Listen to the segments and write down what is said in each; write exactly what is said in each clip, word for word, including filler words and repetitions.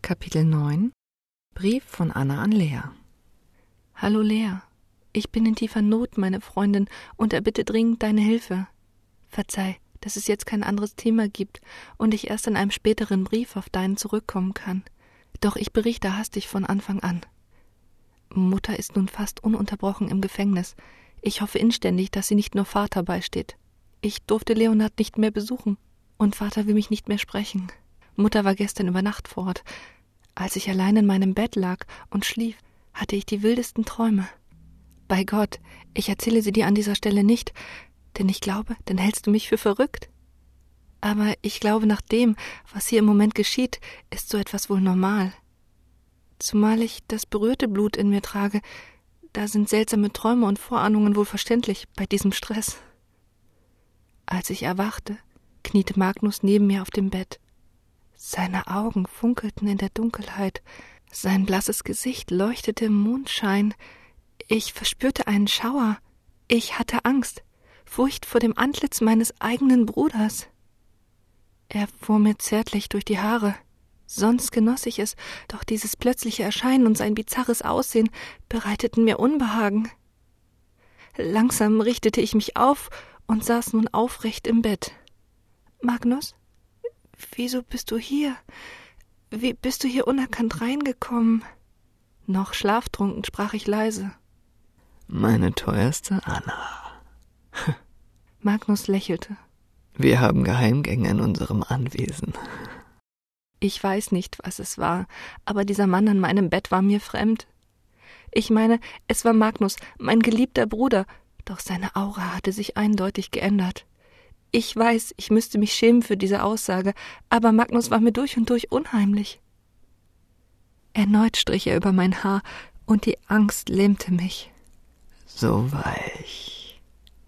Kapitel neun. Brief von Anna an Lea. Hallo Lea, ich bin in tiefer Not, meine Freundin, und erbitte dringend deine Hilfe. Verzeih, dass es jetzt kein anderes Thema gibt und ich erst in einem späteren Brief auf deinen zurückkommen kann. Doch ich berichte hastig von Anfang an. Mutter ist nun fast ununterbrochen im Gefängnis. Ich hoffe inständig, dass sie nicht nur Vater beisteht. Ich durfte Leonhard nicht mehr besuchen und Vater will mich nicht mehr sprechen. Mutter war gestern über Nacht fort. Als ich allein in meinem Bett lag und schlief, hatte ich die wildesten Träume. Bei Gott, ich erzähle sie dir an dieser Stelle nicht, denn ich glaube, dann hältst du mich für verrückt. Aber ich glaube, nach dem, was hier im Moment geschieht, ist so etwas wohl normal. Zumal ich das berührte Blut in mir trage, da sind seltsame Träume und Vorahnungen wohl verständlich bei diesem Stress. Als ich erwachte, kniete Magnus neben mir auf dem Bett. Seine Augen funkelten in der Dunkelheit, sein blasses Gesicht leuchtete im Mondschein. Ich verspürte einen Schauer. Ich hatte Angst, Furcht vor dem Antlitz meines eigenen Bruders. Er fuhr mir zärtlich durch die Haare. Sonst genoss ich es, doch dieses plötzliche Erscheinen und sein bizarres Aussehen bereiteten mir Unbehagen. Langsam richtete ich mich auf und saß nun aufrecht im Bett. »Magnus, wieso bist du hier? Wie bist du hier unerkannt reingekommen?« Noch schlaftrunken sprach ich leise. »Meine teuerste Anna.« Magnus lächelte. »Wir haben Geheimgänge in unserem Anwesen.« Ich weiß nicht, was es war, aber dieser Mann an meinem Bett war mir fremd. Ich meine, es war Magnus, mein geliebter Bruder, doch seine Aura hatte sich eindeutig geändert. Ich weiß, ich müsste mich schämen für diese Aussage, aber Magnus war mir durch und durch unheimlich. Erneut strich er über mein Haar, und die Angst lähmte mich. So weich.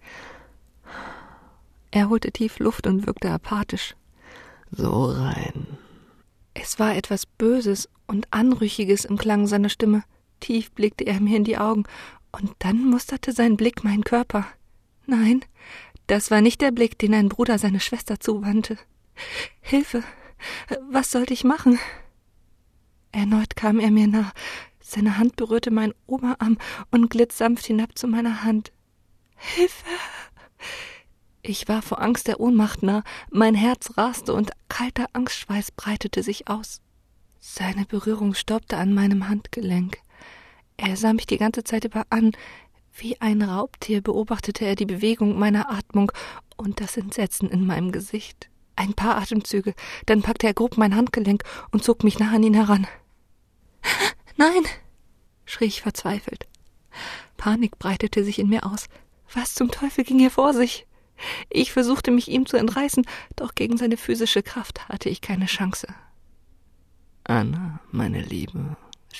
Er holte tief Luft und wirkte apathisch. So rein. Es war etwas Böses und Anrüchiges im Klang seiner Stimme. Tief blickte er mir in die Augen, und dann musterte sein Blick meinen Körper. Nein, das war nicht der Blick, den ein Bruder seiner Schwester zuwandte. »Hilfe! Was sollte ich machen?« Erneut kam er mir nah. Seine Hand berührte meinen Oberarm und glitt sanft hinab zu meiner Hand. »Hilfe!« Ich war vor Angst der Ohnmacht nah, mein Herz raste und kalter Angstschweiß breitete sich aus. Seine Berührung stoppte an meinem Handgelenk. Er sah mich die ganze Zeit über an. Wie ein Raubtier beobachtete er die Bewegung meiner Atmung und das Entsetzen in meinem Gesicht. Ein paar Atemzüge, dann packte er grob mein Handgelenk und zog mich nah an ihn heran. »Nein«, schrie ich verzweifelt. Panik breitete sich in mir aus. Was zum Teufel ging hier vor sich? Ich versuchte, mich ihm zu entreißen, doch gegen seine physische Kraft hatte ich keine Chance. »Anna, meine Liebe,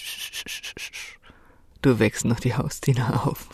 du wächst noch die Hausdiener auf«,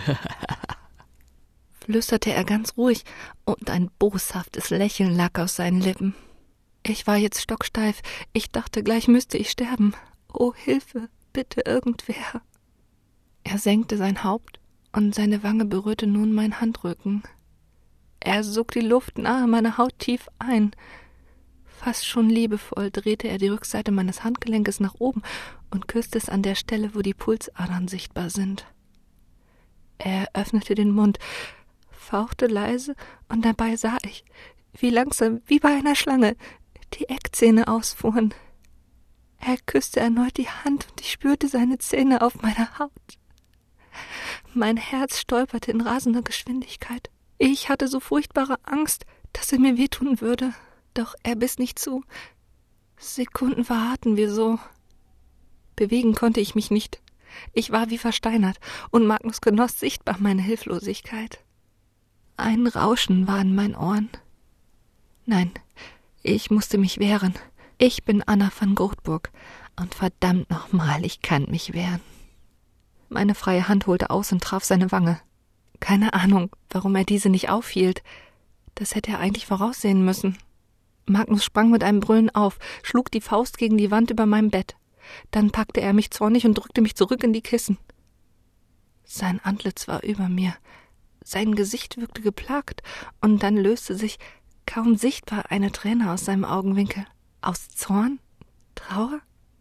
flüsterte er ganz ruhig, und ein boshaftes Lächeln lag aus seinen Lippen. Ich war jetzt stocksteif, ich dachte, gleich müsste ich sterben. »Oh, Hilfe, bitte irgendwer!« Er senkte sein Haupt, und seine Wange berührte nun meinen Handrücken. Er sog die Luft nahe meiner Haut tief ein. Fast schon liebevoll drehte er die Rückseite meines Handgelenkes nach oben und küsste es an der Stelle, wo die Pulsadern sichtbar sind. Er öffnete den Mund, fauchte leise, und dabei sah ich, wie langsam, wie bei einer Schlange, die Eckzähne ausfuhren. Er küsste erneut die Hand, und ich spürte seine Zähne auf meiner Haut. Mein Herz stolperte in rasender Geschwindigkeit. Ich hatte so furchtbare Angst, dass er mir wehtun würde. Doch er biss nicht zu. Sekunden verharrten wir so. Bewegen konnte ich mich nicht. Ich war wie versteinert, und Magnus genoss sichtbar meine Hilflosigkeit. Ein Rauschen war in meinen Ohren. Nein, ich musste mich wehren. Ich bin Anna von Grothburg, und verdammt nochmal, ich kann mich wehren. Meine freie Hand holte aus und traf seine Wange. Keine Ahnung, warum er diese nicht aufhielt. Das hätte er eigentlich voraussehen müssen. Magnus sprang mit einem Brüllen auf, schlug die Faust gegen die Wand über meinem Bett. Dann packte er mich zornig und drückte mich zurück in die Kissen. Sein Antlitz war über mir. Sein Gesicht wirkte geplagt, und dann löste sich, kaum sichtbar, eine Träne aus seinem Augenwinkel. Aus Zorn? Trauer?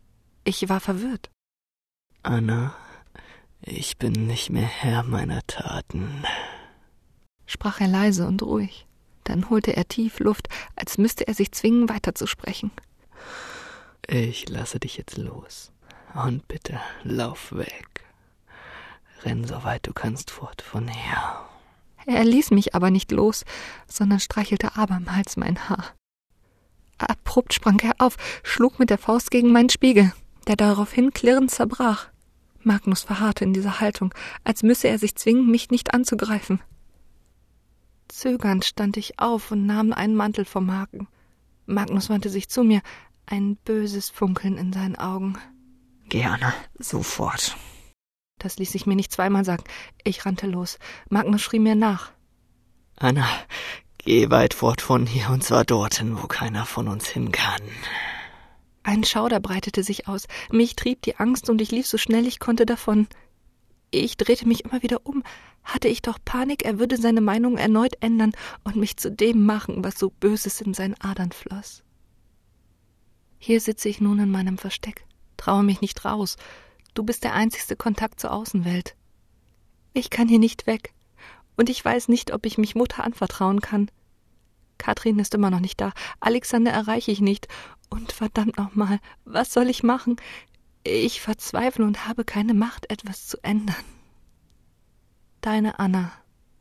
Ich war verwirrt. Anna, ich bin nicht mehr Herr meiner Taten, sprach er leise und ruhig. Dann holte er tief Luft, als müsste er sich zwingen, weiterzusprechen. Ich lasse dich jetzt los. Und bitte, lauf weg. Renn so weit du kannst fort von hier. Er ließ mich aber nicht los, sondern streichelte abermals mein Haar. Abrupt sprang er auf, schlug mit der Faust gegen meinen Spiegel, der daraufhin klirrend zerbrach. Magnus verharrte in dieser Haltung, als müsse er sich zwingen, mich nicht anzugreifen. Zögernd stand ich auf und nahm einen Mantel vom Haken. Magnus wandte sich zu mir, ein böses Funkeln in seinen Augen. Geh, Anna, sofort. Das ließ ich mir nicht zweimal sagen. Ich rannte los. Magnus schrie mir nach. Anna, geh weit fort von hier, und zwar dorthin, wo keiner von uns hin kann. Ein Schauder breitete sich aus. Mich trieb die Angst, und ich lief so schnell ich konnte davon. Ich drehte mich immer wieder um. Hatte ich doch Panik, er würde seine Meinung erneut ändern und mich zu dem machen, was so Böses in seinen Adern floss. Hier sitze ich nun in meinem Versteck, traue mich nicht raus. Du bist der einzigste Kontakt zur Außenwelt. Ich kann hier nicht weg, und ich weiß nicht, ob ich mich Mutter anvertrauen kann. Katrin ist immer noch nicht da, Alexander erreiche ich nicht, und verdammt nochmal, was soll ich machen? Ich verzweifle und habe keine Macht, etwas zu ändern. Deine Anna.